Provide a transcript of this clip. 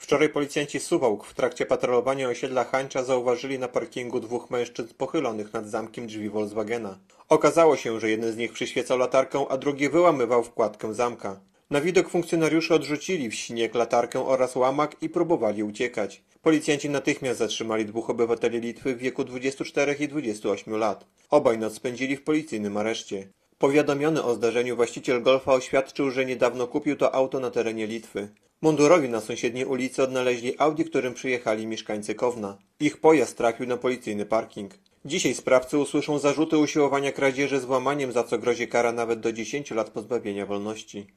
Wczoraj policjanci Suwałk w trakcie patrolowania osiedla Hańcza zauważyli na parkingu dwóch mężczyzn pochylonych nad zamkiem drzwi Volkswagena. Okazało się, że jeden z nich przyświecał latarką, a drugi wyłamywał wkładkę zamka. Na widok funkcjonariusze odrzucili w śnieg latarkę oraz łamak i próbowali uciekać. Policjanci natychmiast zatrzymali dwóch obywateli Litwy w wieku 24 i 28 lat. Obaj noc spędzili w policyjnym areszcie. Powiadomiony o zdarzeniu właściciel Golfa oświadczył, że niedawno kupił to auto na terenie Litwy. Mundurowi na sąsiedniej ulicy odnaleźli Audi, którym przyjechali mieszkańcy Kowna. Ich pojazd trafił na policyjny parking. Dzisiaj sprawcy usłyszą zarzuty usiłowania kradzieży z włamaniem, za co grozi kara nawet do 10 lat pozbawienia wolności.